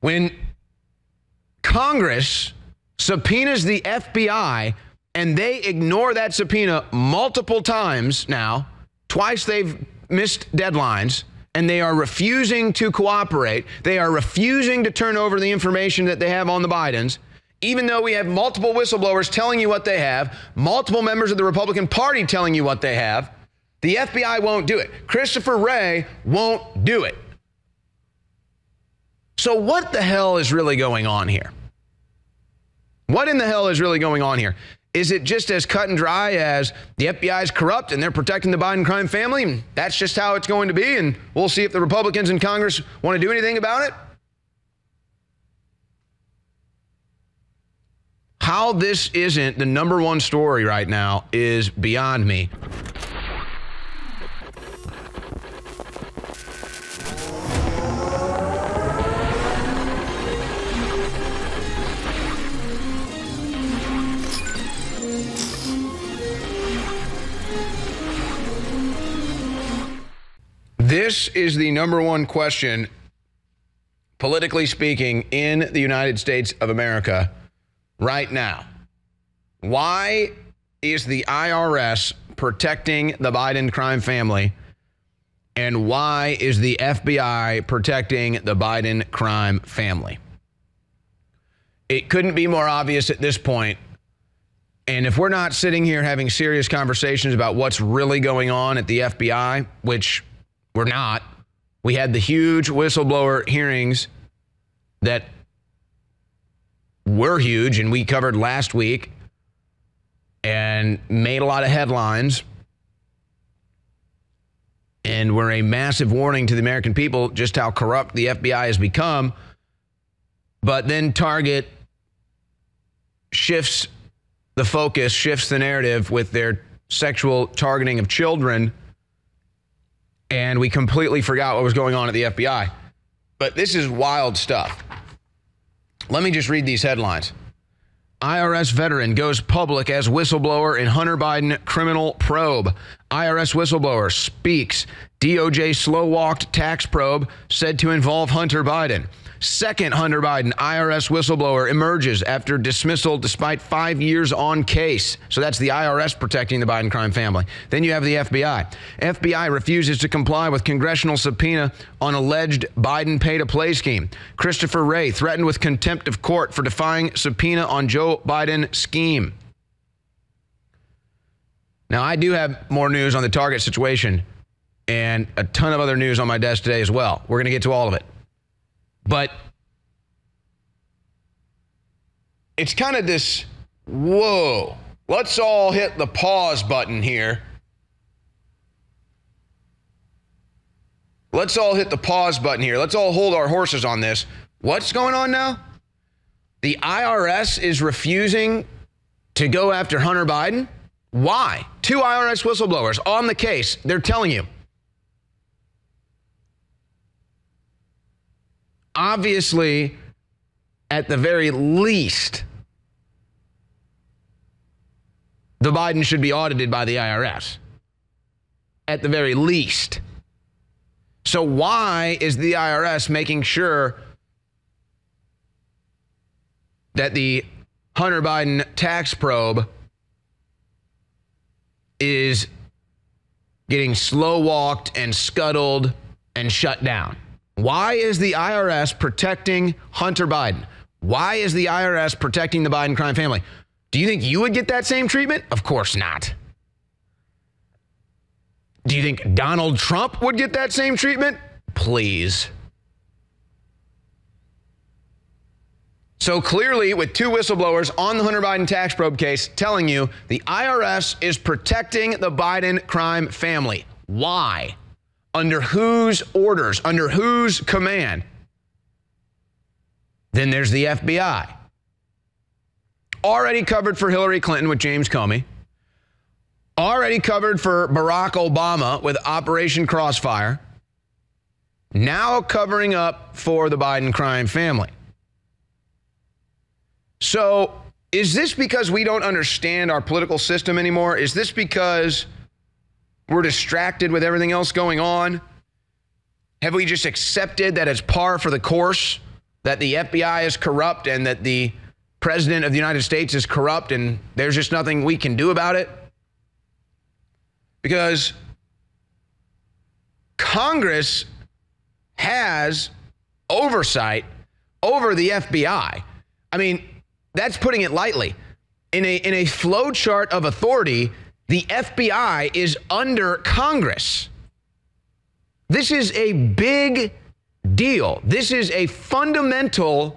When Congress subpoenas the FBI and they ignore that subpoena multiple times now, twice they've missed deadlines, and they are refusing to cooperate. They are refusing to turn over the information that they have on the Bidens, even though we have multiple whistleblowers telling you what they have, multiple members of the Republican Party telling you what they have. The FBI won't do it. Christopher Wray won't do it. So what the hell is really going on here? What in the hell is really going on here? Is it just as cut and dry as the FBI is corrupt and they're protecting the Biden crime family? And that's just how it's going to be, and we'll see if the Republicans in Congress want to do anything about it? How this isn't the number one story right now is beyond me. This is the number one question, politically speaking, in the United States of America right now. Why is the IRS protecting the Biden crime family? And why is the FBI protecting the Biden crime family? It couldn't be more obvious at this point. And if we're not sitting here having serious conversations about what's really going on at the FBI, which we're not. We had the huge whistleblower hearings that were huge and we covered last week and made a lot of headlines and were a massive warning to the American people just how corrupt the FBI has become. But then Target shifts the focus, shifts the narrative with their sexual targeting of children, and we completely forgot what was going on at the FBI. But this is wild stuff. Let me just read these headlines. IRS veteran goes public as whistleblower in Hunter Biden criminal probe. IRS whistleblower speaks. DOJ slow-walked tax probe said to involve Hunter Biden. Second Hunter Biden IRS whistleblower emerges after dismissal despite 5 years on case. So that's the IRS protecting the Biden crime family. Then you have the FBI. FBI refuses to comply with congressional subpoena on alleged Biden pay-to-play scheme. Christopher Wray threatened with contempt of court for defying subpoena on Joe Biden scheme. Now, I do have more news on the Target situation and a ton of other news on my desk today as well. We're going to get to all of it. But it's kind of this, whoa, let's all hit the pause button here. Let's all hit the pause button here. Let's all hold our horses on this. What's going on now? The IRS is refusing to go after Hunter Biden. Why? 2 IRS whistleblowers on the case. They're telling you. Obviously, at the very least, the Biden should be audited by the IRS. At the very least. So why is the IRS making sure that the Hunter Biden tax probe is getting slow-walked and scuttled and shut down? Why is the IRS protecting Hunter Biden? Why is the IRS protecting the Biden crime family? Do you think you would get that same treatment? Of course not. Do you think Donald Trump would get that same treatment? Please. So clearly, with 2 whistleblowers on the Hunter Biden tax probe case telling you the IRS is protecting the Biden crime family. Why? Under whose orders? Under whose command? Then there's the FBI. Already covered for Hillary Clinton with James Comey. Already covered for Barack Obama with Operation Crossfire. Now covering up for the Biden crime family. So is this because we don't understand our political system anymore? Is this because we're distracted with everything else going on? Have we just accepted that it's par for the course that the FBI is corrupt and that the President of the United States is corrupt and there's just nothing we can do about it? Because Congress has oversight over the FBI. I mean, that's putting it lightly. In a flow chart of authority, the FBI is under Congress. This is a big deal. This is a fundamental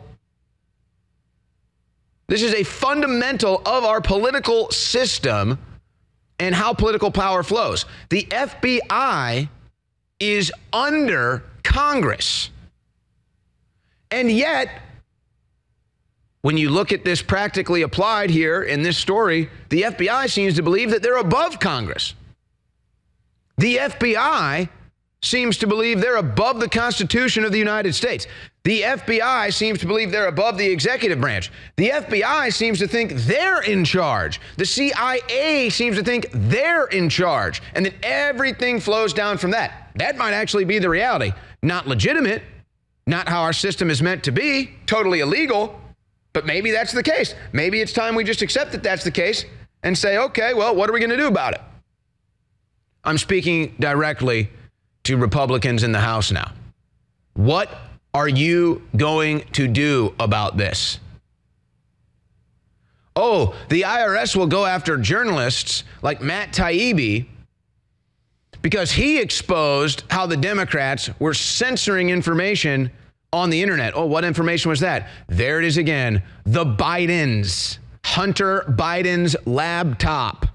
of our political system and how political power flows. The FBI is under Congress. And yet, when you look at this practically applied here in this story, the FBI seems to believe that they're above Congress. The FBI seems to believe they're above the Constitution of the United States. The FBI seems to believe they're above the executive branch. The FBI seems to think they're in charge. The CIA seems to think they're in charge, and that everything flows down from that. That might actually be the reality. Not legitimate, not how our system is meant to be, totally illegal, but maybe that's the case. Maybe it's time we just accept that that's the case and say, okay, well, what are we going to do about it? I'm speaking directly to Republicans in the House now. What are you going to do about this? Oh, the IRS will go after journalists like Matt Taibbi because he exposed how the Democrats were censoring information on the internet. Oh, what information was that? There it is again. The Bidens, Hunter Biden's laptop.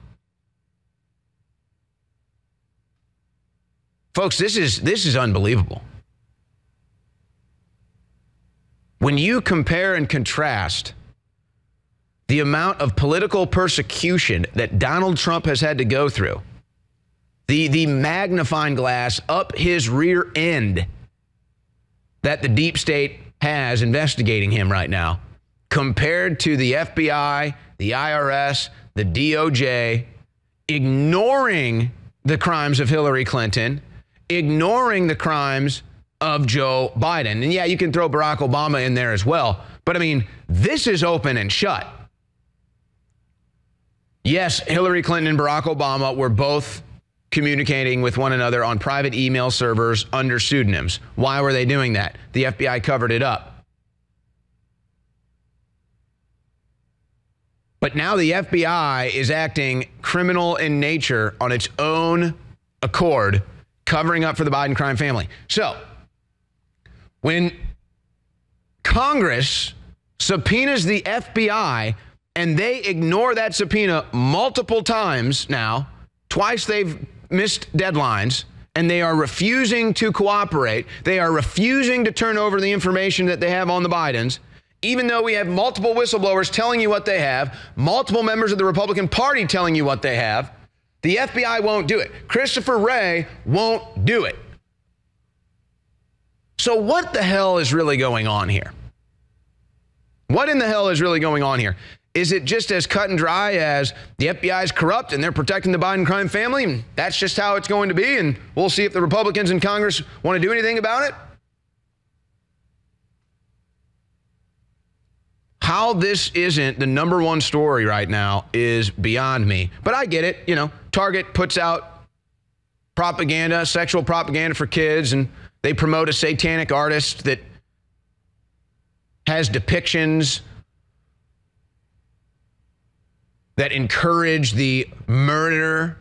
Folks, this is unbelievable. When you compare and contrast the amount of political persecution that Donald Trump has had to go through, the magnifying glass up his rear end that the deep state has investigating him right now, compared to the FBI, the IRS, the DOJ, ignoring the crimes of Hillary Clinton, ignoring the crimes of Joe Biden. And yeah, you can throw Barack Obama in there as well. But I mean, this is open and shut. Yes, Hillary Clinton and Barack Obama were both communicating with one another on private email servers under pseudonyms. Why were they doing that? The FBI covered it up. But now the FBI is acting criminal in nature on its own accord, covering up for the Biden crime family. So, when Congress subpoenas the FBI and they ignore that subpoena multiple times now, twice they've missed deadlines, and they are refusing to cooperate, they are refusing to turn over the information that they have on the Bidens, even though we have multiple whistleblowers telling you what they have, multiple members of the Republican Party telling you what they have, the FBI won't do it. Christopher Wray won't do it. So what the hell is really going on here? What in the hell is really going on here? Is it just as cut and dry as the FBI is corrupt and they're protecting the Biden crime family, and that's just how it's going to be, and we'll see if the Republicans in Congress want to do anything about it? How this isn't the number one story right now is beyond me. But I get it. You know, Target puts out propaganda, sexual propaganda for kids, and they promote a satanic artist that has depictions that encourage the murder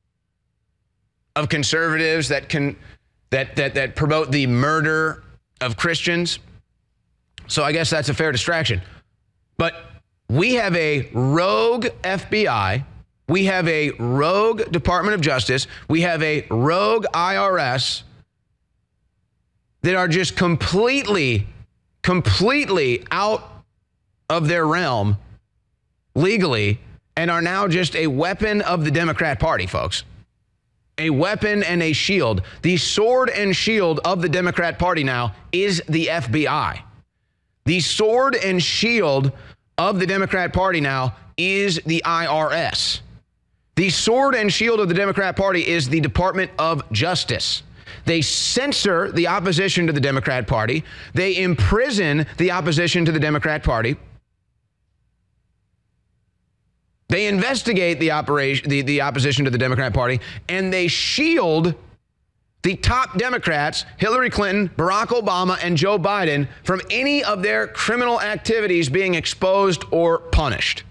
of conservatives, that promote the murder of Christians. So I guess that's a fair distraction. But we have a rogue FBI, we have a rogue Department of Justice, we have a rogue IRS that are just completely out of their realm legally, and are now just a weapon of the Democrat Party, folks. A weapon and a shield. The sword and shield of the Democrat Party now is the FBI. The sword and shield of the Democrat Party now is the IRS. The sword and shield of the Democrat Party is the Department of Justice. They censor the opposition to the Democrat Party. They imprison the opposition to the Democrat Party. They investigate the opposition to the Democrat Party, and they shield the top Democrats, Hillary Clinton, Barack Obama, and Joe Biden, from any of their criminal activities being exposed or punished.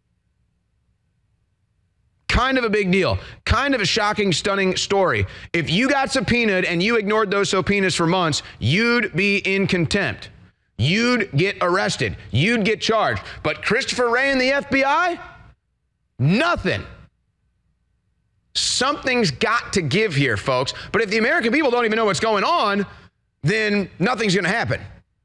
Kind of a big deal. Kind of a shocking, stunning story. If you got subpoenaed and you ignored those subpoenas for months, you'd be in contempt. You'd get arrested. You'd get charged. But Christopher Wray and the FBI? Nothing. Something's got to give here, folks. But if the American people don't even know what's going on, then nothing's going to happen.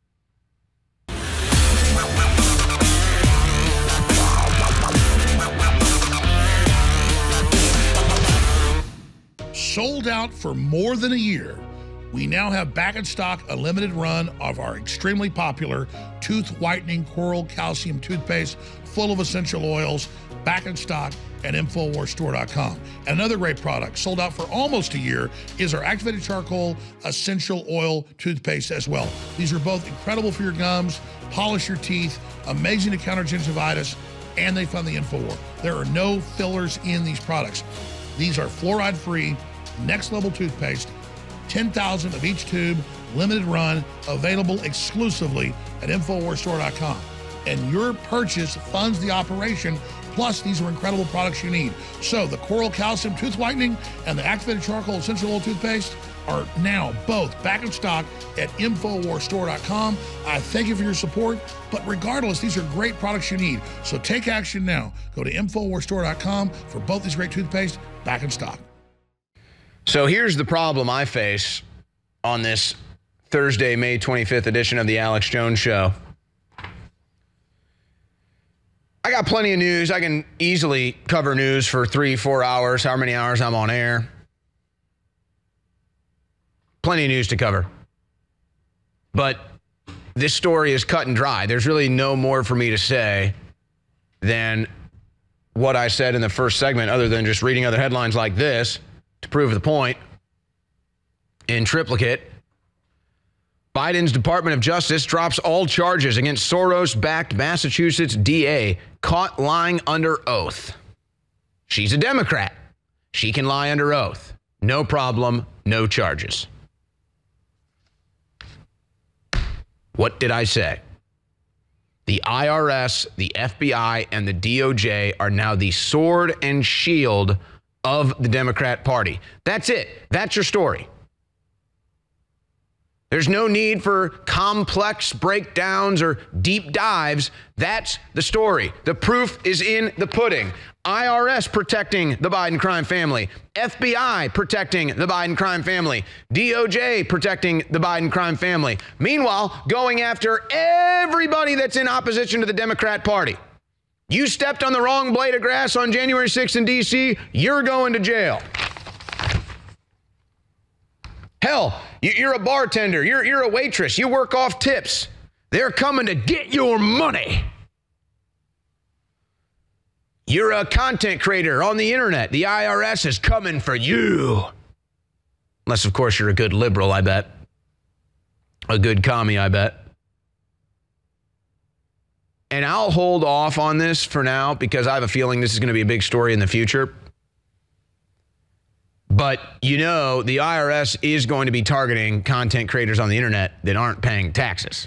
Sold out for more than a year, we now have back in stock a limited run of our extremely popular tooth whitening coral calcium toothpaste full of essential oils, back in stock at InfoWarsStore.com. And another great product sold out for almost a year is our activated charcoal essential oil toothpaste as well. These are both incredible for your gums, polish your teeth, amazing to counter gingivitis, and they fund the InfoWar. There are no fillers in these products. These are fluoride-free, next-level toothpaste, 10,000 of each tube, limited run, available exclusively at InfoWarsStore.com. And your purchase funds the operation. Plus, these are incredible products you need. So the Coral Calcium Tooth Whitening and the Activated Charcoal Essential Oil Toothpaste are now both back in stock at InfoWarsStore.com. I thank you for your support, but regardless, these are great products you need. So take action now. Go to InfoWarsStore.com for both these great toothpaste back in stock. So here's the problem I face on this Thursday, May 25th edition of the Alex Jones Show. I got plenty of news. I can easily cover news for 3-4 hours, however many hours I'm on air. Plenty of news to cover. But this story is cut and dry. There's really no more for me to say than what I said in the first segment, other than just reading other headlines like this to prove the point. In triplicate, Biden's Department of Justice drops all charges against Soros-backed Massachusetts DA caught lying under oath. She's a Democrat. She can lie under oath. No problem, no charges. What did I say? The IRS, the FBI, and the DOJ are now the sword and shield of the Democrat Party. That's it. That's your story. There's no need for complex breakdowns or deep dives. That's the story. The proof is in the pudding. IRS protecting the Biden crime family. FBI protecting the Biden crime family. DOJ protecting the Biden crime family. Meanwhile, going after everybody that's in opposition to the Democrat Party. You stepped on the wrong blade of grass on January 6th in D.C., you're going to jail. Hell, you're a bartender, you're a waitress, you work off tips. They're coming to get your money. You're a content creator on the internet. The IRS is coming for you. Unless, of course, you're a good liberal, I bet. A good commie, I bet. And I'll hold off on this for now because I have a feeling this is going to be a big story in the future. But, you know, the IRS is going to be targeting content creators on the internet that aren't paying taxes.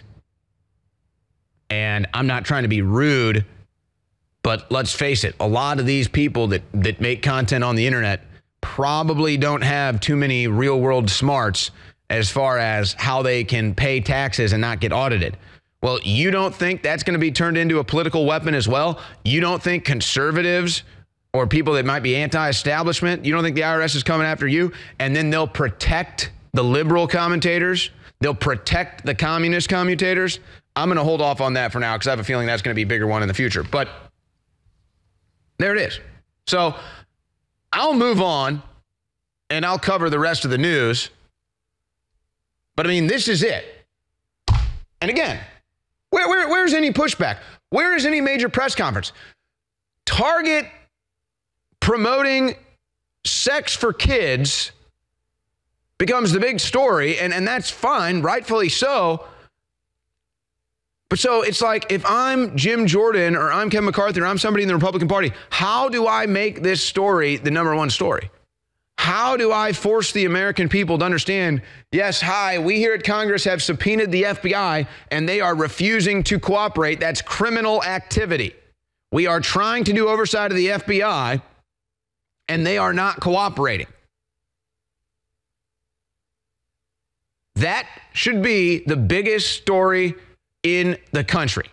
And I'm not trying to be rude, but let's face it, a lot of these people that make content on the internet probably don't have too many real-world smarts as far as how they can pay taxes and not get audited. Well, you don't think that's going to be turned into a political weapon as well? You don't think conservatives or people that might be anti-establishment, you don't think the IRS is coming after you? And then they'll protect the liberal commentators? They'll protect the communist commutators? I'm going to hold off on that for now because I have a feeling that's going to be a bigger one in the future. But there it is. So I'll move on and I'll cover the rest of the news. But I mean, this is it. And again, where's any pushback? Where is any major press conference? Target promoting sex for kids becomes the big story, and that's fine, rightfully so. But so it's like, if I'm Jim Jordan or I'm Kevin McCarthy or I'm somebody in the Republican Party, how do I make this story the number one story? How do I force the American people to understand, yes, hi, we here at Congress have subpoenaed the FBI and they are refusing to cooperate. That's criminal activity. We are trying to do oversight of the FBI and they are not cooperating. That should be the biggest story in the country.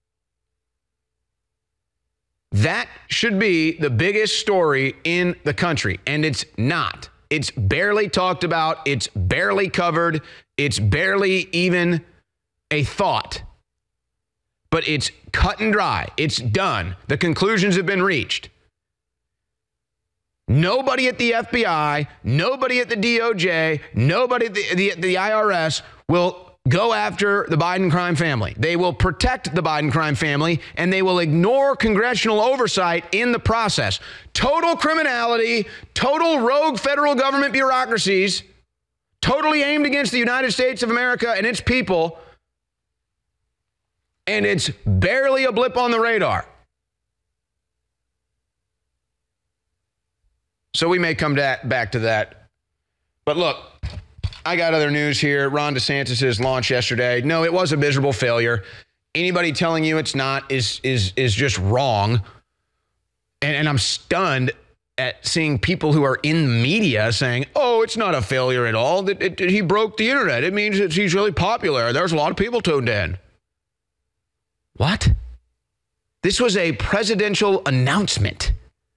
That should be the biggest story in the country, and it's not. It's barely talked about. It's barely covered. It's barely even a thought. But it's cut and dry. It's done. The conclusions have been reached. Nobody at the FBI, nobody at the DOJ, nobody at the IRS will go after the Biden crime family. They will protect the Biden crime family, and they will ignore congressional oversight in the process. Total criminality, total rogue federal government bureaucracies, totally aimed against the United States of America and its people, and it's barely a blip on the radar. So we may come back to that. But look, I got other news here. Ron DeSantis' launch yesterday. No, it was a miserable failure. Anybody telling you it's not is just wrong. And I'm stunned at seeing people who are in the media saying, oh, it's not a failure at all. He broke the internet. It means that he's really popular. There's a lot of people tuned in. What? This was a presidential announcement.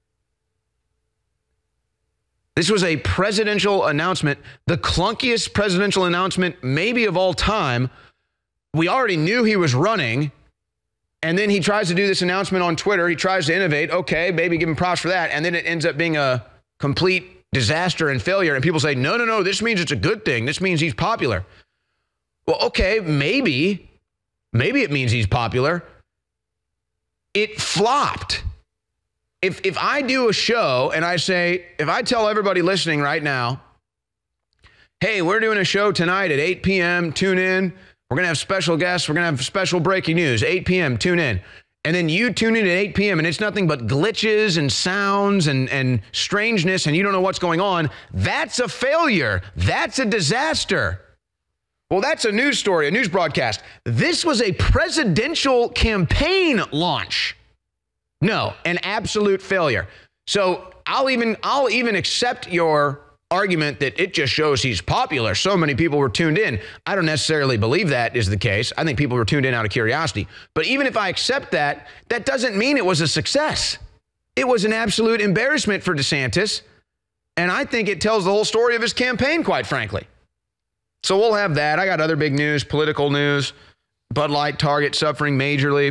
This was a presidential announcement, the clunkiest presidential announcement maybe of all time. We already knew he was running, and then he tries to do this announcement on Twitter. He tries to innovate. Okay, maybe give him props for that. And then it ends up being a complete disaster and failure. And people say, no, this means it's a good thing. This means he's popular. Well, okay, maybe it means he's popular. It flopped. If I do a show and I say, if I tell everybody listening right now, hey, we're doing a show tonight at 8 p.m., tune in. We're going to have special guests. We're going to have special breaking news, 8 p.m., tune in. And then you tune in at 8 p.m. and it's nothing but glitches and sounds and strangeness and you don't know what's going on. That's a failure. That's a disaster. Well, that's a news story, a news broadcast. This was a presidential campaign launch. No, an absolute failure. So I'll even accept your argument that it just shows he's popular. So many people were tuned in. I don't necessarily believe that is the case. I think people were tuned in out of curiosity. But even if I accept that, that doesn't mean it was a success. It was an absolute embarrassment for DeSantis. And I think it tells the whole story of his campaign, quite frankly. So we'll have that. I got other big news, political news. Bud Light, Target suffering majorly.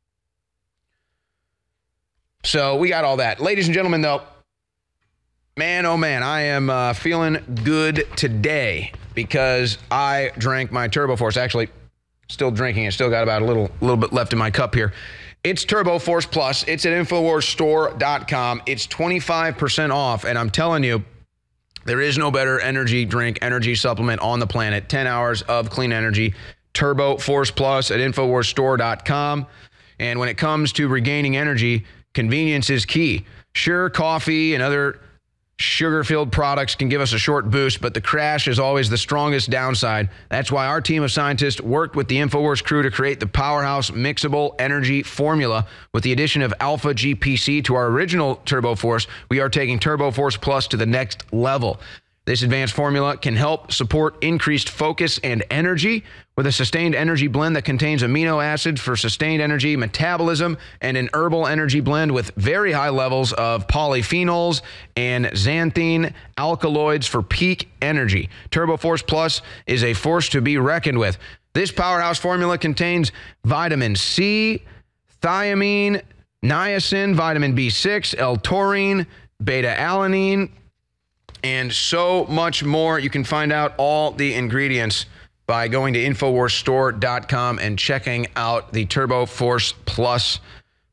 So we got all that. Ladies and gentlemen, though, man, oh man, I am feeling good today because I drank my Turbo Force. Actually, still drinking it. Still got about a little bit left in my cup here. It's Turbo Force Plus. It's at InfoWarsStore.com. It's 25% off, and I'm telling you, there is no better energy drink, energy supplement on the planet. 10 hours of clean energy. Turbo Force Plus at InfoWarsStore.com. And when it comes to regaining energy, convenience is key. Sure, coffee and other sugar-filled products can give us a short boost, but the crash is always the strongest downside. That's why our team of scientists worked with the InfoWars crew to create the powerhouse mixable energy formula. With the addition of Alpha GPC to our original Turbo Force, we are taking Turbo Force Plus to the next level. This advanced formula can help support increased focus and energy with a sustained energy blend that contains amino acids for sustained energy metabolism and an herbal energy blend with very high levels of polyphenols and xanthine alkaloids for peak energy. Turbo Force Plus is a force to be reckoned with. This powerhouse formula contains vitamin C, thiamine, niacin, vitamin B6, L-taurine, beta-alanine, and so much more. You can find out all the ingredients by going to InfoWarsStore.com and checking out the Turbo Force Plus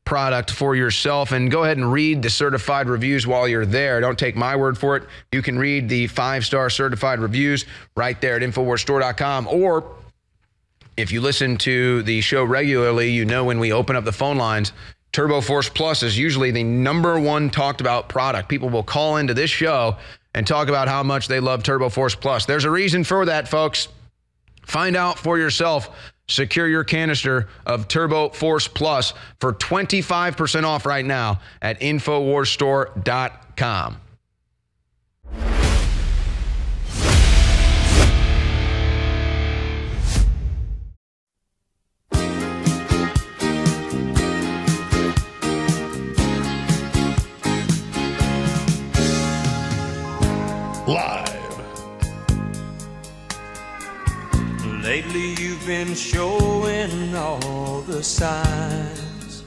product for yourself, and go ahead and read the certified reviews while you're there. Don't take my word for it. You can read the 5-star certified reviews right there at InfoWarsStore.com. Or if you listen to the show regularly, you know when we open up the phone lines, Turbo Force Plus is usually the #1 talked about product. People will call into this show and talk about how much they love Turbo Force Plus. There's a reason for that, folks. Find out for yourself. Secure your canister of Turbo Force Plus for 25% off right now at InfoWarsStore.com. Live. Lately you've been showing all the signs.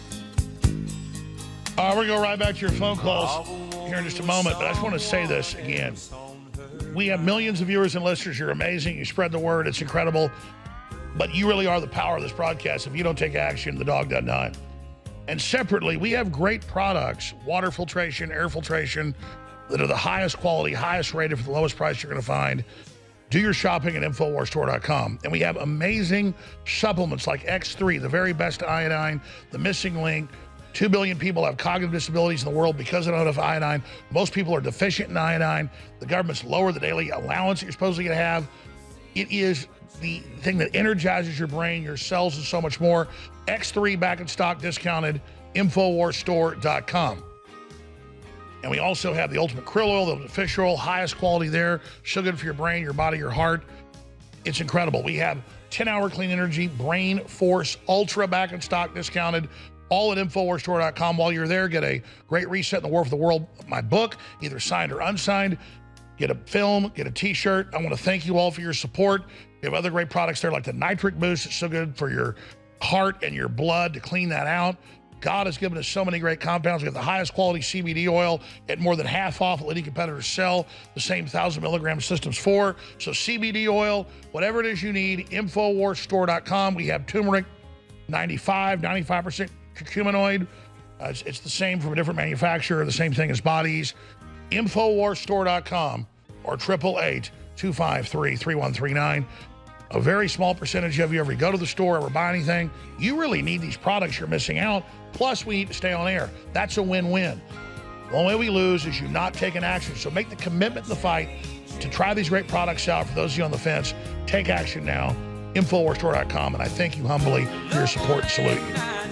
We're going to go right back to your phone calls here in just a moment, but I just want to say this again. We have millions of viewers and listeners. You're amazing. You spread the word. It's incredible. But you really are the power of this broadcast. If you don't take action, the dog does not. And separately, we have great products, water filtration, air filtration, that are the highest quality, highest rated for the lowest price you're going to find. Do your shopping at InfoWarsStore.com. And we have amazing supplements like X3, the very best iodine, the missing link. 2 billion people have cognitive disabilities in the world because of enough iodine. Most people are deficient in iodine. The government's lowered the daily allowance that you're supposed to have. It is the thing that energizes your brain, your cells, and so much more. X3 back in stock, discounted, InfoWarsStore.com. And we also have the Ultimate Krill Oil, the Ultimate Fish Oil, highest quality there. So good for your brain, your body, your heart. It's incredible. We have 10-hour clean energy, Brain Force Ultra back in stock, discounted, all at InfoWarsStore.com. While you're there, get a great reset in the War for the World, my book, either signed or unsigned. Get a film, get a t-shirt. I want to thank you all for your support. We have other great products there like the Nitric Boost. It's so good for your heart and your blood to clean that out. God has given us so many great compounds. We have the highest quality CBD oil at more than half off what any competitors sell. The same 1,000 milligram systems for. So CBD oil, whatever it is you need, InfoWarsStore.com. We have turmeric, 95% curcuminoid. It's the same from a different manufacturer, the same thing as Bodies. InfoWarsStore.com or 888-253-3139. A very small percentage of you ever go to the store, ever buy anything. You really need these products. You're missing out. Plus, we need to stay on air. That's a win-win. The only way we lose is you not taking action. So make the commitment in the fight to try these great products out. For those of you on the fence, take action now. InfoWarsStore.com. And I thank you humbly for your support and salute you.